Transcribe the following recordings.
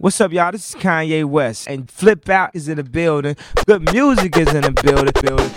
What's up, y'all? This is Kanye West, and Flip Out is in the building. Good music is in the building.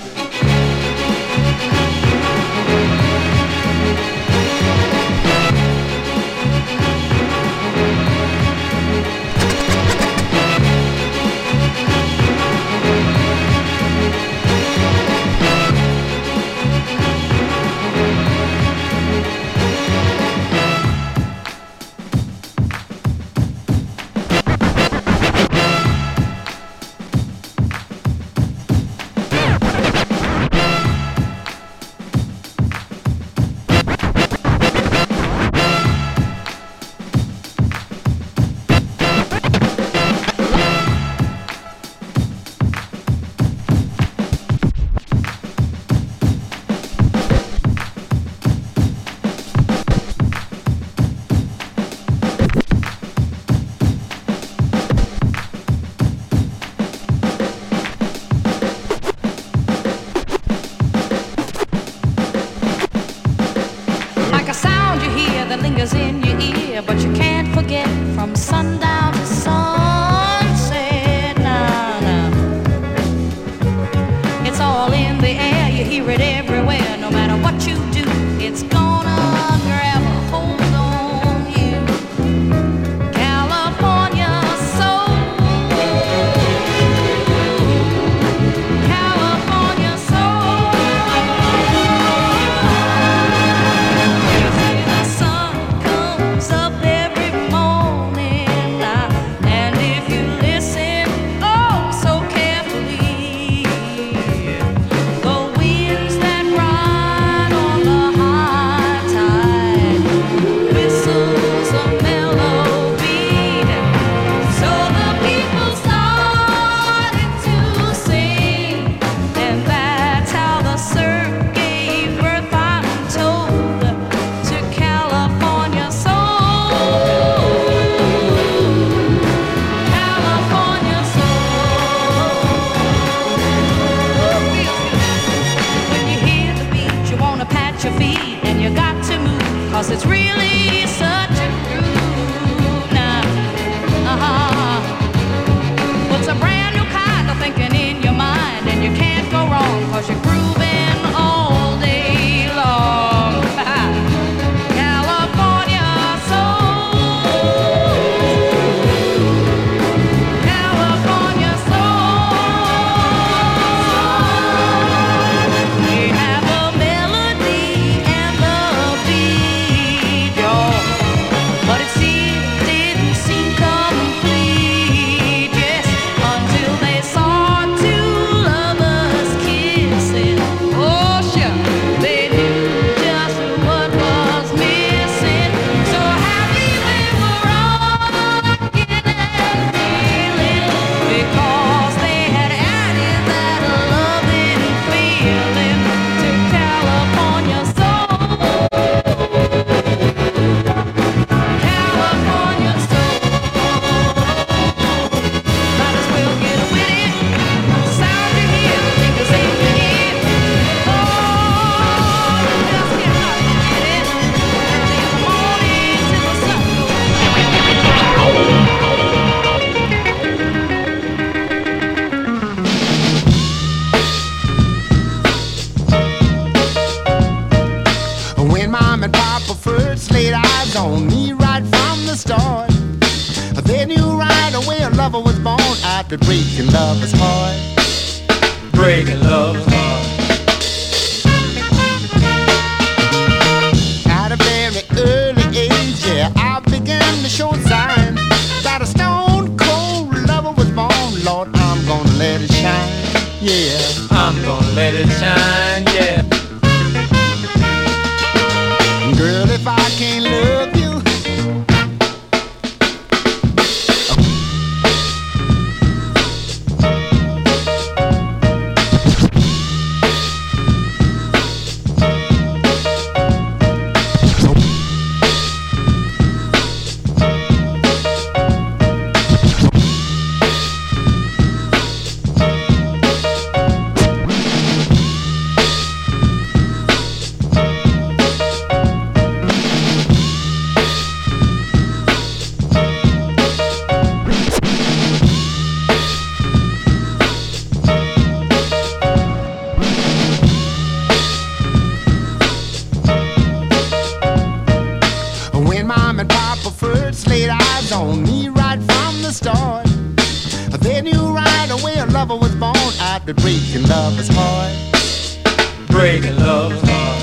the start. They knew right away a lover was born out to breaking lover's heart. Breaking love's heart.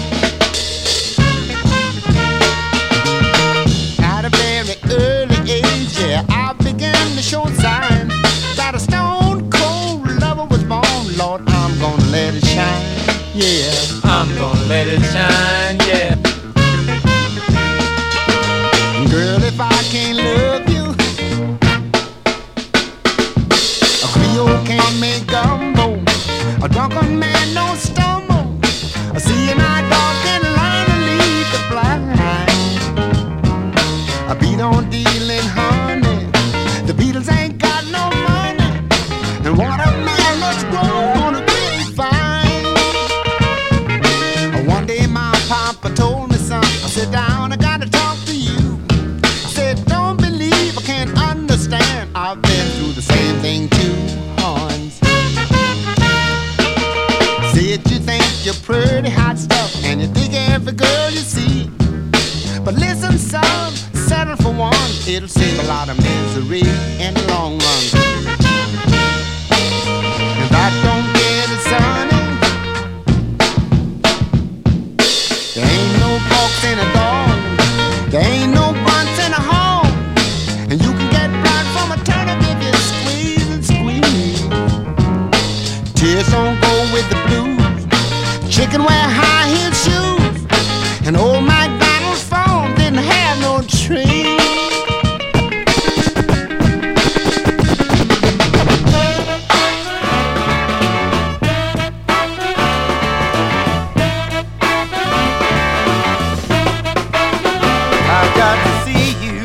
At a very early age, yeah, I began to show signs that a stone cold lover was born. Lord, I'm gonna let it shine, yeah. I'm gonna let it shine, yeah. Girl, if I can't love you, a Creole can't make gumbo, a drunken man don't stumble, a seeing eye dog can learn to lead the blind. I beat on dealing honey, the Beatles ain't got no money, and what a man must grow on a grapevine. One day my papa told me, son, I sit down, I gotta talk to you. I said, don't believe, I can't understand, I've been through the same thing too, Hans. Said you think you're pretty hot stuff, and you think every girl you see. But listen, son, settle for one, it'll save a lot of misery in the long run. If I don't get it, sonny, there ain't no forks in a dog, there ain't no buns in a home, and you can get blood from a turnip if you squeeze and squeeze. Tears don't go with the blues, chicken wear high-heel shoes, and old MacDonald's phone didn't have no tree. I've got to see you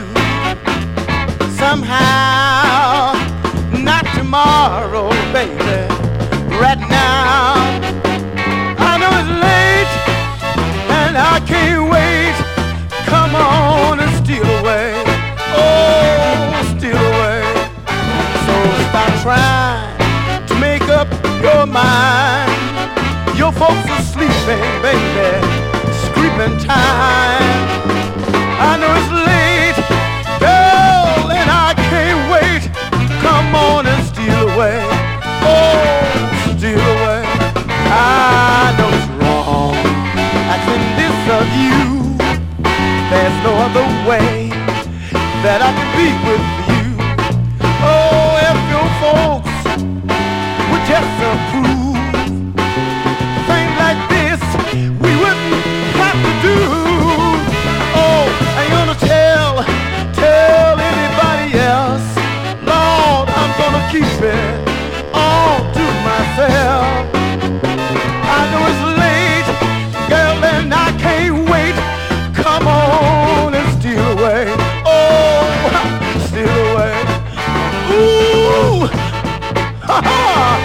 somehow, not tomorrow, baby, right now. I know it's late and I can't wait. Come on and steal away, oh, steal away. So stop trying to make up your mind. Your folks are sleeping, baby, screaming time. I know it's late, girl, and I can't wait. Come on and steal away, oh, steal away. I know it's wrong, asking this of you. There's no other way that I can be with you. Oh, if your folks would just approve, things like this we wouldn't have to do. Oh, I'm gonna tell anybody else. Lord, I'm gonna keep it all to myself. I know it's late, girl, and I can't wait. Come on and steal away, oh, steal away. Ooh, ha ha.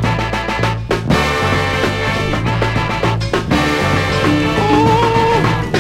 Ooh.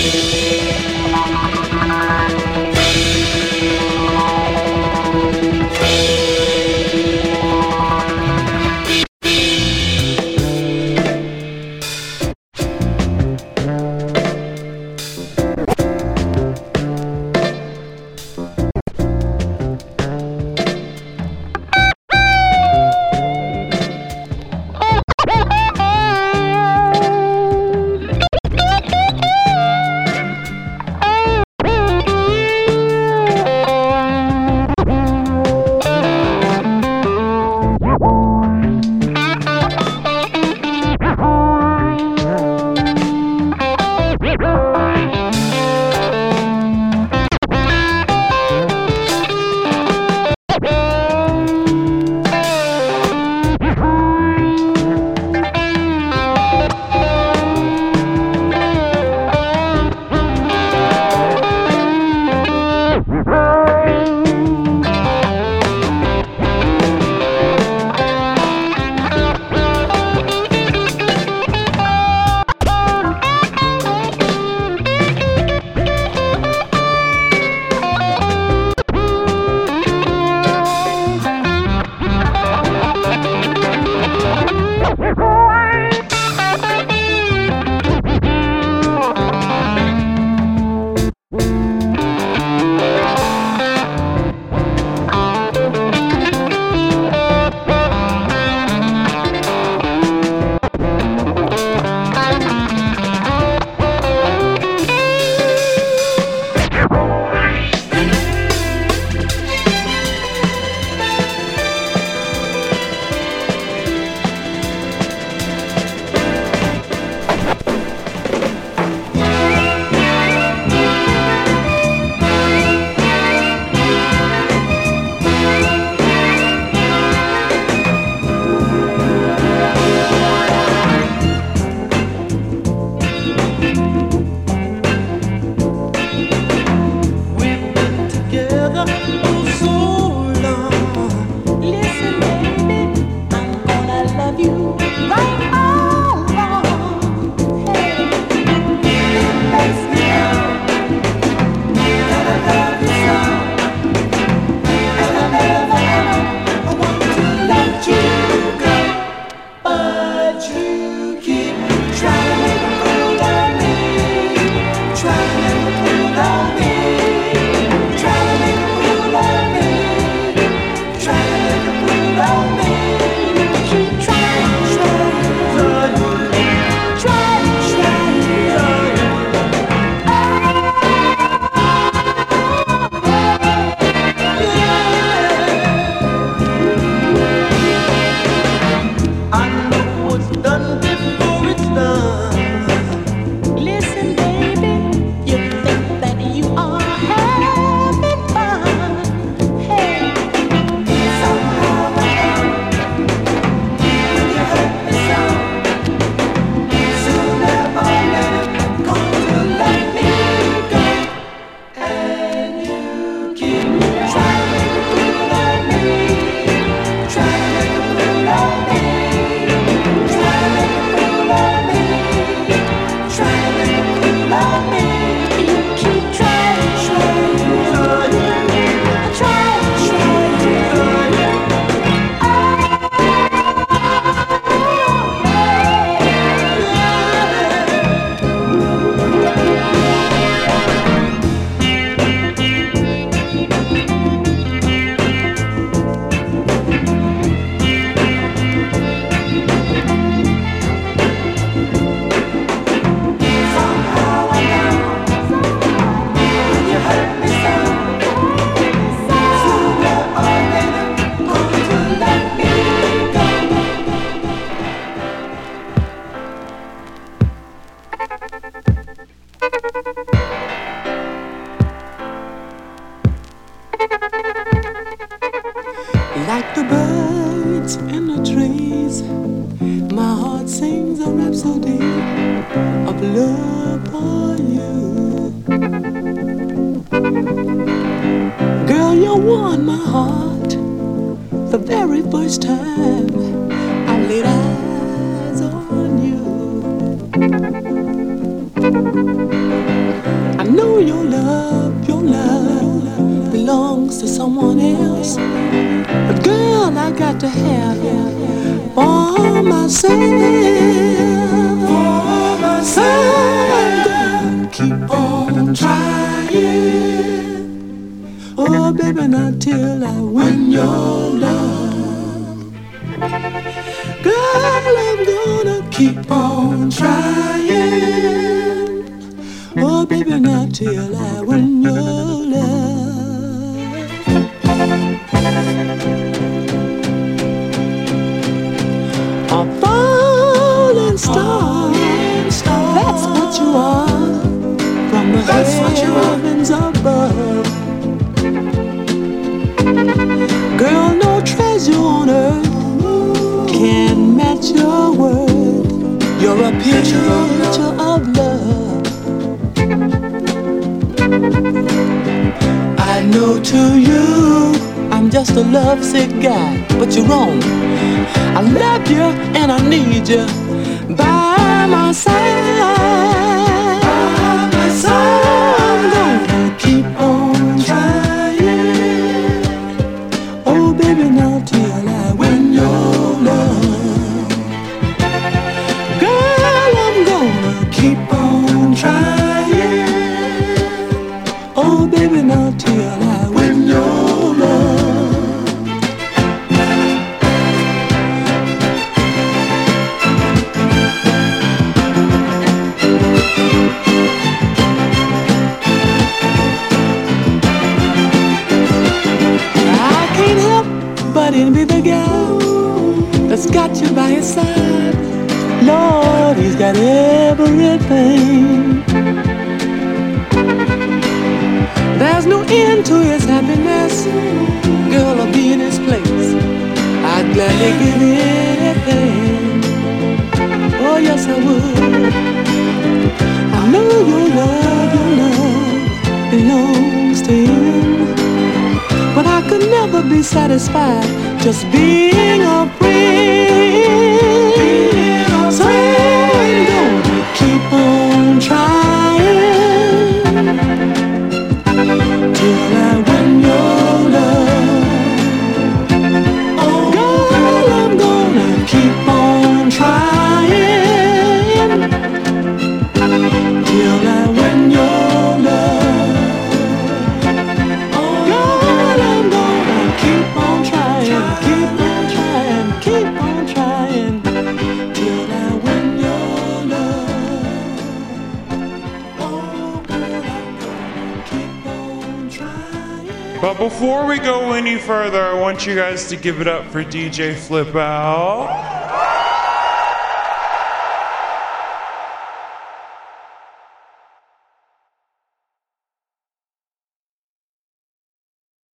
Like the birds in the trees, my heart sings a rhapsody of love for you. Girl, you won my heart the very first time I laid eyes on you. to someone else. But girl, I got to have you for myself. For myself. Girl, keep on trying. Oh, baby, not till I win your love. Girl, I'm gonna keep on trying. Oh, baby, not till I win your love. A falling star, that's what you are, from the heavens above. Girl, no treasure on earth can match your word. You're a picture of love. I know to you I'm just a lovesick guy, but you're wrong. I love you and I need you by my side. By my side. I'm gonna keep on trying. Oh baby, now till I win your love. Girl, I'm gonna keep on trying. Oh baby, now till I win your love. I can't help but envy the guy that's got you by his side. Lord, he's got everything. There's no end to his happiness. Girl, I'll be in his place. I'd gladly give anything. Oh yes, I would. I know your love belongs to him. But I could never be satisfied just being a friend. So I'm gonna keep on trying till I win your love. Oh, girl, I'm gonna keep on trying till I win your love. Oh, girl, I'm gonna keep on trying, keep on trying, keep on trying till I win your love. Oh, girl, I'm gonna keep on trying. But before we go any further, I want you guys to give it up for DJ Flip Out.